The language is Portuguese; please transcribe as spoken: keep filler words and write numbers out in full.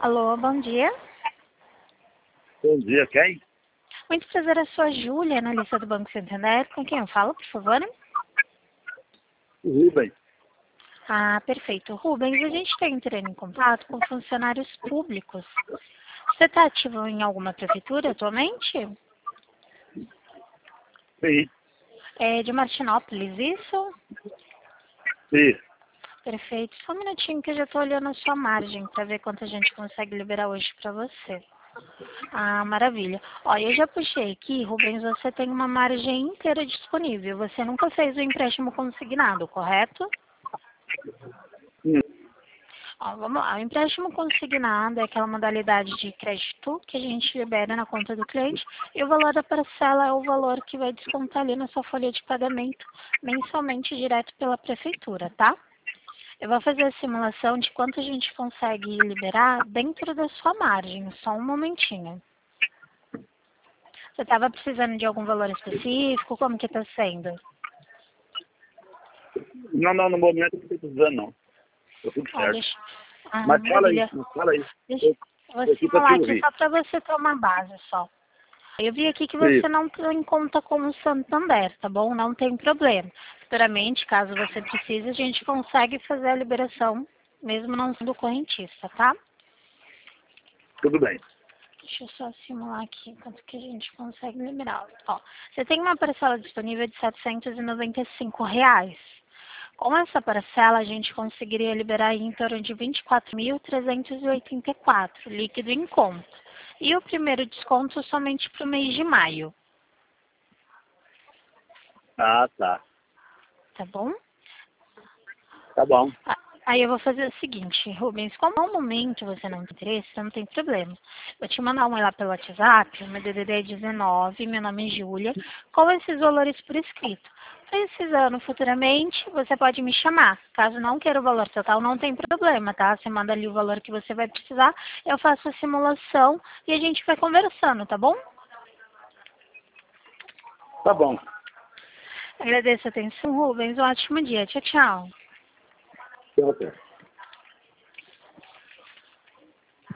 Alô, bom dia. Bom dia, quem? Muito prazer, eu sou a Júlia, analista do Banco Santander. Com quem eu falo, por favor? O Rubem. Ah, perfeito. Rubens, a gente está entrando em contato com funcionários públicos. Você está ativo em alguma prefeitura atualmente? Sim, É de Martinópolis, isso? sim. Perfeito. Só um minutinho que eu já estou olhando a sua margem para ver quanto a gente consegue liberar hoje para você. Ah, maravilha. Olha, eu já puxei aqui, Rubens, você tem uma margem inteira disponível. Você nunca fez o empréstimo consignado, correto? Hum, Ó, vamos lá. O empréstimo consignado é aquela modalidade de crédito que a gente libera na conta do cliente e o valor da parcela é o valor que vai descontar ali na sua folha de pagamento mensalmente direto pela prefeitura, tá? Eu vou fazer a simulação de quanto a gente consegue liberar dentro da sua margem. Só um momentinho. Você estava precisando de algum valor específico? Como que está sendo? Não, não, no momento não estou precisando, não. Tá tudo Ó, certo. deixa... Ah, Mas fala aí, maravilha. mas fala aí. Deixa... Eu Eu vou tô aqui para te simular aqui ouvir. só para você ter uma base só. Eu vi aqui que Sim, você não tem conta com o Santander, tá bom? Não tem problema. Futuramente, caso você precise, a gente consegue fazer a liberação, mesmo não sendo correntista, tá? tudo bem. Deixa eu só simular aqui quanto que a gente consegue liberar. Ó, você tem uma parcela disponível de setecentos e noventa e cinco reais. Com essa parcela, a gente conseguiria liberar em torno de vinte e quatro mil trezentos e oitenta e quatro, líquido em conta. E o primeiro desconto somente para o mês de maio, Ah, tá. tá bom? Tá bom. Ah, Aí eu vou fazer o seguinte, Rubens, como no momento você não tem interesse, não tem problema. Vou te mandar um lá pelo WhatsApp, meu D D D é dezenove, meu nome é Júlia, com esses valores por escrito. Precisando futuramente, você pode me chamar. Caso não queira o valor total, não tem problema, tá? Você manda ali o valor que você vai precisar, eu faço a simulação e a gente vai conversando, tá bom? Tá bom. Agradeço a atenção, Rubens. Um ótimo dia. Tchau, tchau. Tchau, tchau.